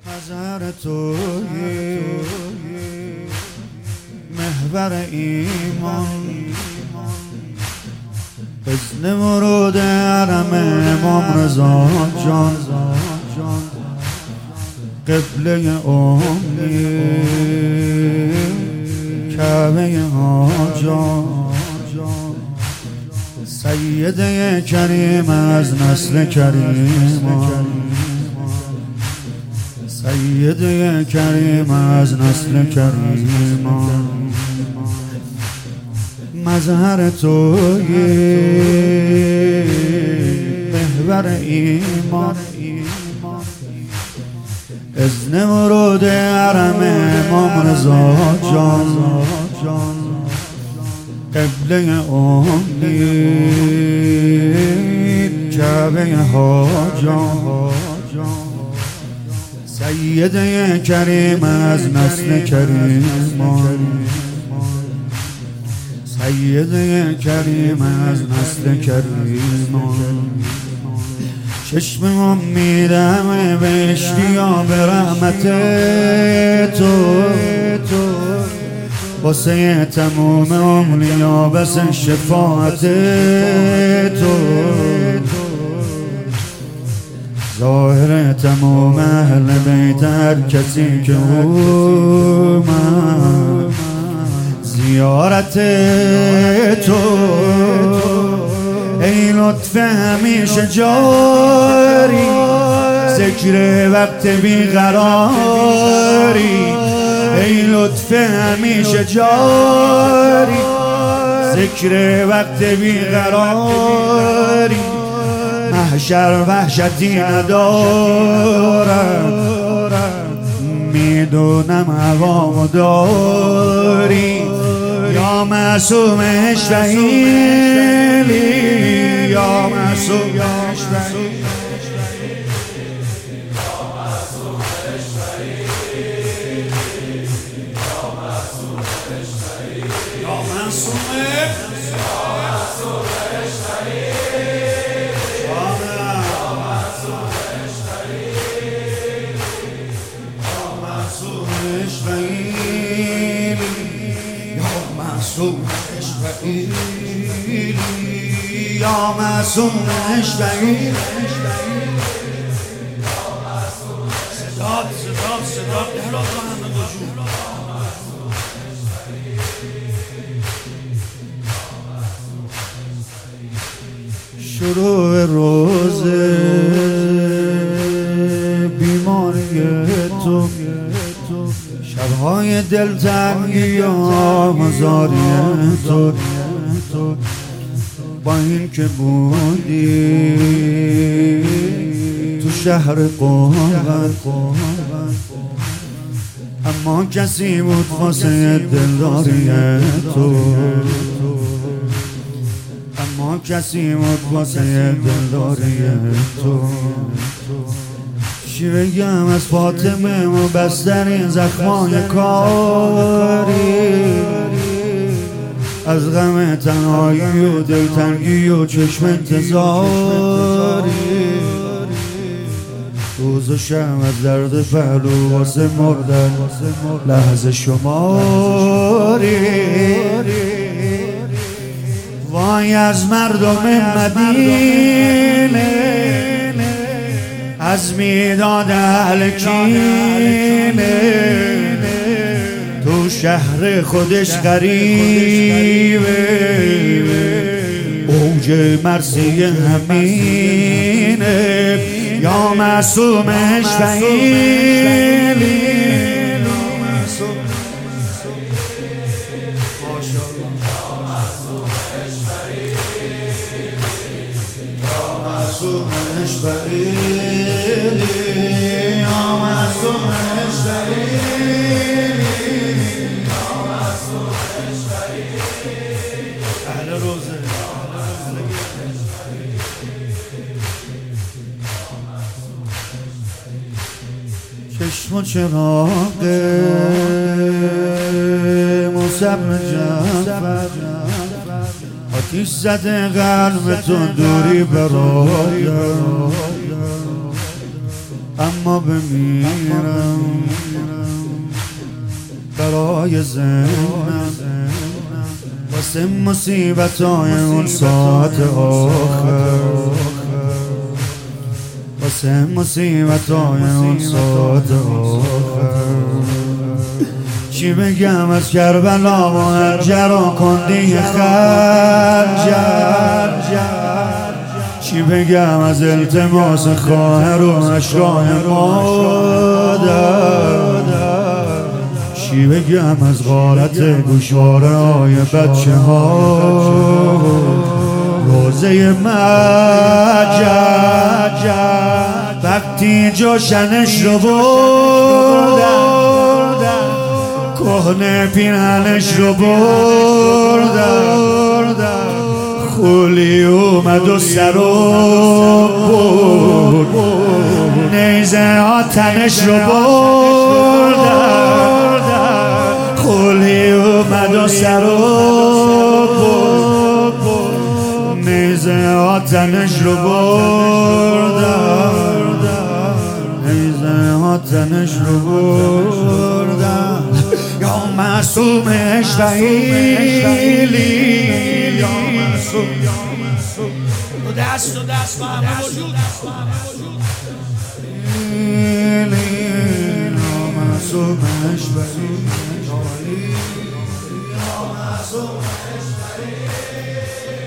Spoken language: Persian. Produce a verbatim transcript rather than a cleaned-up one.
مظهر تویی محور ایمان، اذن ورود حرم امام رضا جان، قبله امی کعبه حاجان، سیده کریم از نسل کریمان، سیده کریم از نسل کریمان. مظهر تویی محور ایمان، اذن ورود حرم امام رضا جان، قبله امی کعبه حاجان، سیده کریم از نسل کریمان، سیده کریم از نسل کریمان. چشم امیدم به اشتیاق رحمت تو، واسه تموم اولیا بس شفاعت تو، ظاهر تمام اهل بیت هر کسی که اومد زیارت تو. ای لطف همیشه جاری، ذکر وقت بیقراری. ای لطف همیشه جاری، ذکر وقت بیقراری. محشر وحشتی ندارم، میدونم هوامو داری. یا معصوم اشفعیلی، یا معصوم اشفعیلی، یا معصوم یا معصوم اشفعیلی. صدات صدات صدات دهلا تو همه وجود. شروع روز بیماری تو، شبهای دلتنگی و مزاری تو، با این که بودی تو شهر قوم، اما کسی بود واسه دلداری تو، اما کسی بود واسه دلداری تو. چی بگم از فاطمه و بسترین زخمای کاری، از غم تنهایی و دلتنگی و چشم انتظاری. روز و شب از درد پهلو واسه مردن لحظه شماری. وای از مردم مدینه، از میداد اهل کینه، تو شهر خودش غریبه، اوج مرسی همینه. یا معصوم اشفعیلی، معصوم اشفعیلی، یا معصوم اشفعیلی، یا معصوم اشفعیلی. اهل روزه چشم و چراغ مصبر جعفر، آتیش زده قلب تو دوری برای اما بمیرم برای ذهنم واسه مصیبتای اون ساعت آخر، واسه مصیبتای اون ساعت آخر. چی بگم از کربلا و هرجر و کندی خنجر، چی بگم از التماس خواهر و اشرای مادر، چی بگم از غارت گوشواره های بچه ها روزه مجد. وقتی جوشنش رو بردن کهنه پیرهنش رو بردن، خولی اومد و سر رو برد، نیزه ها تنش رو بردن، خولی اومد و سر رو برد، نیزه ها تنش رو بردن، نیزه ها تنش رو بردن. یا معصوم اشفعیلی، یا معصوم دست و دست با همه وجود، یا معصوم اشفعیلی، یا معصوم اشفعیلی.